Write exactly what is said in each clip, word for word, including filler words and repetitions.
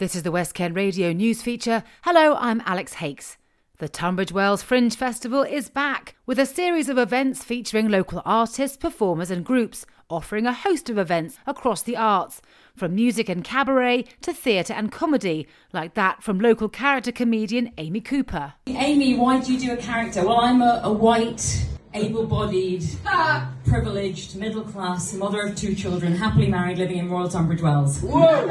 This is the West Kent Radio News feature. Hello, I'm Alex Hakes. The Tunbridge Wells Fringe Festival is back with a series of events featuring local artists, performers and groups, offering a host of events across the arts, from music and cabaret to theatre and comedy, like that from local character comedian Amy Cooper. Amy, why do you do a character? Well, I'm a, a white, able-bodied, privileged, middle-class mother of two children, happily married, living in Royal Tunbridge Wells. Whoa.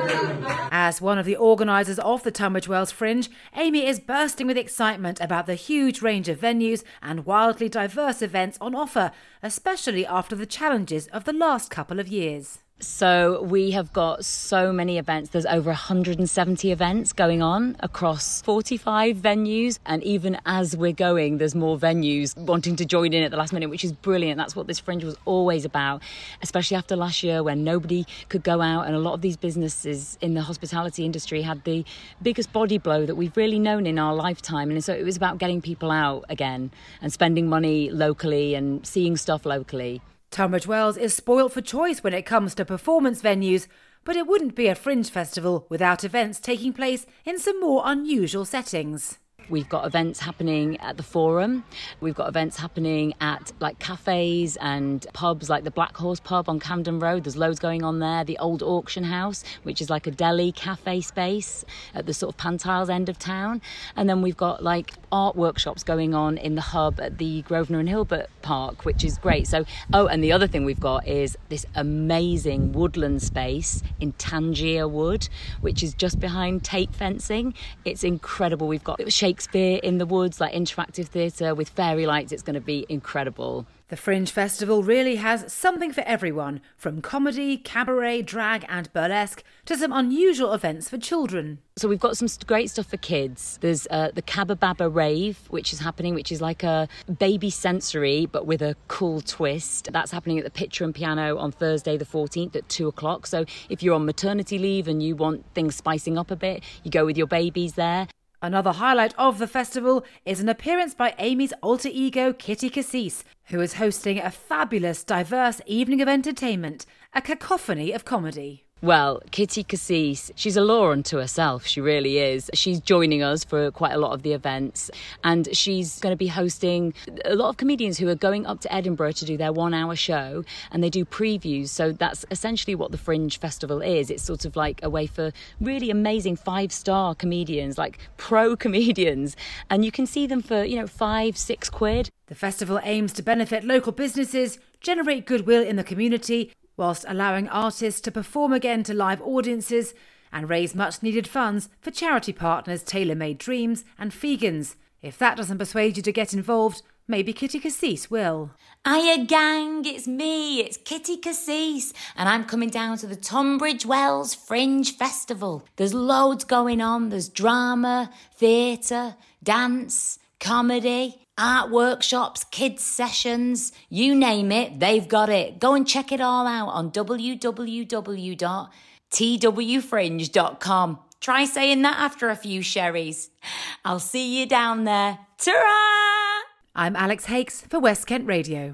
As one of the organisers of the Tunbridge Wells Fringe, Amy is bursting with excitement about the huge range of venues and wildly diverse events on offer, especially after the challenges of the last couple of years. So we have got so many events. There's over one hundred seventy events going on across forty-five venues. And even as we're going, there's more venues wanting to join in at the last minute, which is brilliant. That's what this Fringe was always about, especially after last year when nobody could go out. And a lot of these businesses in the hospitality industry had the biggest body blow that we've really known in our lifetime. And so it was about getting people out again and spending money locally and seeing stuff locally. Tunbridge Wells is spoilt for choice when it comes to performance venues, but it wouldn't be a Fringe festival without events taking place in some more unusual settings. We've got events happening at the Forum. We've got events happening at like cafes and pubs like the Black Horse pub on Camden Road. There's loads going on there. The Old Auction House, which is like a deli cafe space at the sort of Pantiles end of town. And then we've got like art workshops going on in the hub at the Grosvenor and Hilbert Park, which is great. So, oh, and the other thing we've got is this amazing woodland space in Tangier Wood, which is just behind Tate Fencing. It's incredible. We've got Shakespeare in the woods, like interactive theatre with fairy lights. It's going to be incredible. The Fringe Festival really has something for everyone, from comedy, cabaret, drag and burlesque to some unusual events for children. So we've got some great stuff for kids. There's uh, the Cabba Rave, which is happening, which is like a baby sensory, but with a cool twist. That's happening at the Picture and Piano on Thursday the fourteenth at two o'clock. So if you're on maternity leave and you want things spicing up a bit, you go with your babies there. Another highlight of the festival is an appearance by Amy's alter ego Kitty Cassis, who is hosting a fabulous, diverse evening of entertainment, a cacophony of comedy. Well, Kitty Cassis, she's a law unto herself, she really is. She's joining us for quite a lot of the events, and she's going to be hosting a lot of comedians who are going up to Edinburgh to do their one-hour show, and they do previews. So that's essentially what the Fringe Festival is. It's sort of like a way for really amazing five-star comedians, like pro comedians, and you can see them for, you know, five, six quid. The festival aims to benefit local businesses, generate goodwill in the community, whilst allowing artists to perform again to live audiences and raise much-needed funds for charity partners Tailor Made Dreams and Fegans. If that doesn't persuade you to get involved, maybe Kitty Cassis will. Hiya gang, it's me, it's Kitty Cassis, and I'm coming down to the Tunbridge Wells Fringe Festival. There's loads going on. There's drama, theatre, dance, comedy, art workshops, kids sessions, you name it, they've got it. Go and check it all out on w w w dot t w fringe dot com. Try saying that after a few sherries. I'll see you down there. Ta-ra! I'm Alex Hakes for West Kent Radio.